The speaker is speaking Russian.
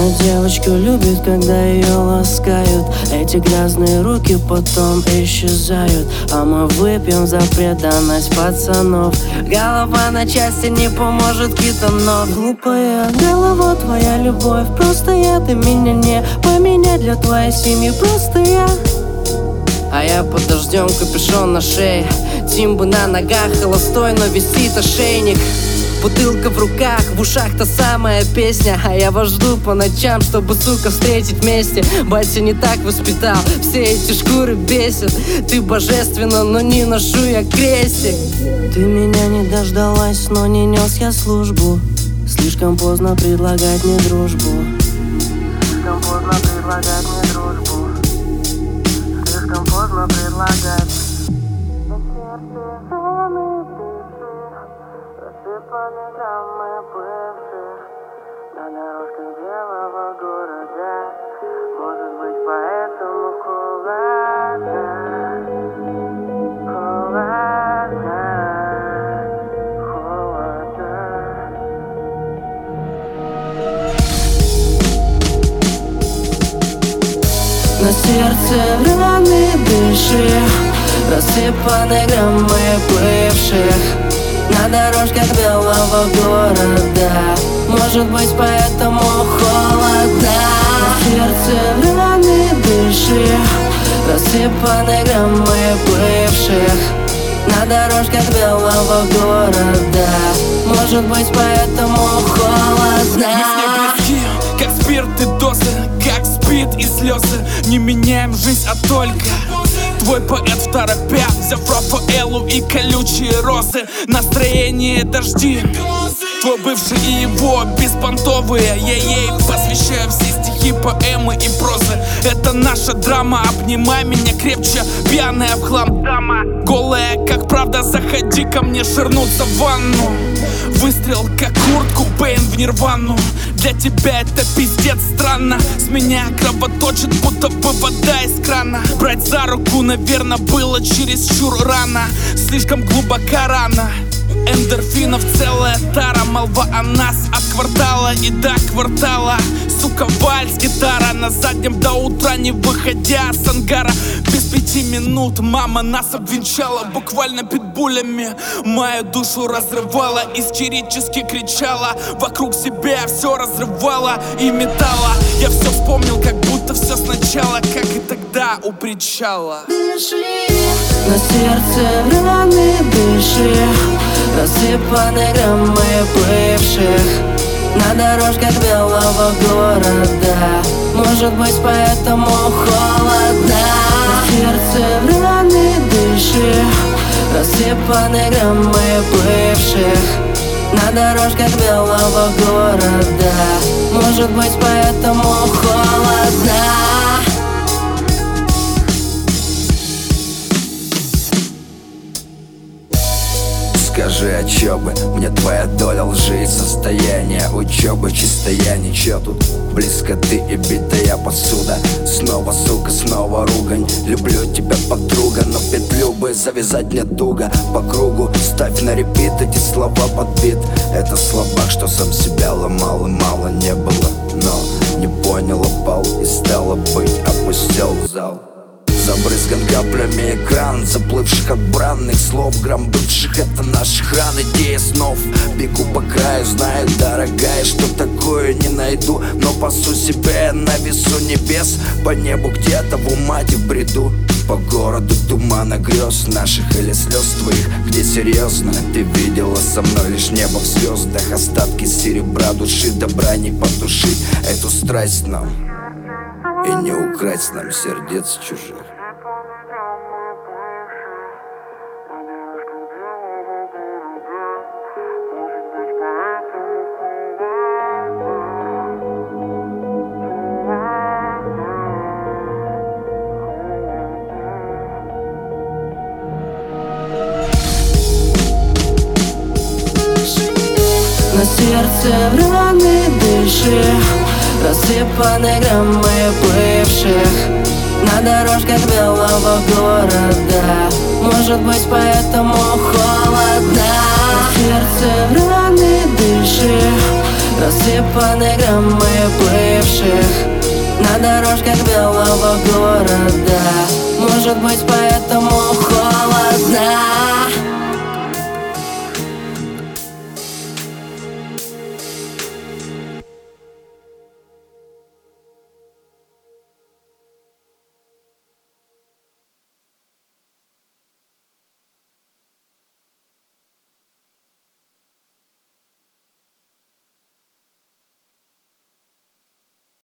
Моя девочка любит, когда ее ласкают. Эти грязные руки потом исчезают. А мы выпьем за преданность пацанов. Голова на части не поможет китанов. Глупая голова, твоя любовь простая. Ты меня не поменять для твоей семьи, просто я. А я под дождем, капюшон на шее, Тимбы на ногах, холостой, но висит ошейник. Бутылка в руках, в ушах та самая песня. А я вас жду по ночам, чтобы, сука, встретить вместе. Батя не так воспитал, все эти шкуры бесят. Ты божественна, но не ношу я крестик. Ты меня не дождалась, но не нес я службу. Слишком поздно предлагать мне дружбу. Слишком поздно предлагать мне дружбу. Слишком поздно предлагать. Рассыпаны граммы бывших на дорожках белого города. Может быть, поэтому холодно, холодно, холодно. На сердце раны дыши, рассыпаны граммы бывших на дорожках белого города. Может быть, поэтому холодно. На сердце раны дыши, рассыпаны граммы бывших на дорожках белого города. Может быть, поэтому холодно. Мы с ней близки, как спирт и дозы, как спид и слезы. Не меняем жизнь, а только твой поэт в торопях, взяв Рафаэлу и колючие розы. Настроение дожди, твой бывший и его беспонтовые. Я ей посвящаю все стихи, поэмы и прозы. Это наша драма, обнимай меня крепче, пьяная в хлам дама. Голая, как правда, заходи ко мне ширнуться в ванну. Выстрел, как куртку Бэйн в Нирвану. Для тебя это пиздец странно. С меня кровоточит, будто бы вода из крана. Брать за руку, наверное, было чересчур рано. Слишком глубоко рано. Эндорфинов целая тара. Молва о нас от квартала и до квартала. Сука, вальс, гитара на заднем до утра, не выходя с ангара. Без 5 минут мама нас обвенчала. Буквально питбулями мою душу разрывала. Истерически кричала, вокруг себя все разрывала и металла. Я все вспомнил, как будто все сначала, как и тогда у причала. Дыши, на сердце раны дыши, рассыпаны граммы бывших на дорожках белого города. Может быть, поэтому холодно. На сердце раны дыши, рассыпаны граммы бывших на дорожках белого города. Может быть, поэтому холодно. Скажи, а чё бы мне твоя доля лжи и состояние учебы чистая, ничего тут близко ты и битая посуда. Снова, сука, снова ругань. Люблю тебя, подруга, но петлю бы завязать мне туго. По кругу ставь на репит эти слова под бит. Это слова, что сам себя ломал и мало не было. Но не понял, упал и стало быть, опустил зал. Забрызган каплями экран заплывших от бранных слов. Грамм бывших — это наш хран, идея снов. Бегу по краю, знаю, дорогая, что такое не найду. Но пасу себя на весу небес, по небу где-то в умате в бреду. По городу тумана грез наших или слез твоих. Где серьезно ты видела со мной лишь небо в звездах. Остатки серебра души, добра не потушить эту страсть нам и не украсть нам сердец чужих. На сердце раны дыши, рассыпаны граммы бывших на дорожках белого города. Может быть, поэтому холодно. На сердце раны дыши, эти панограммы бывших на дорожках белого города. Может быть, поэтому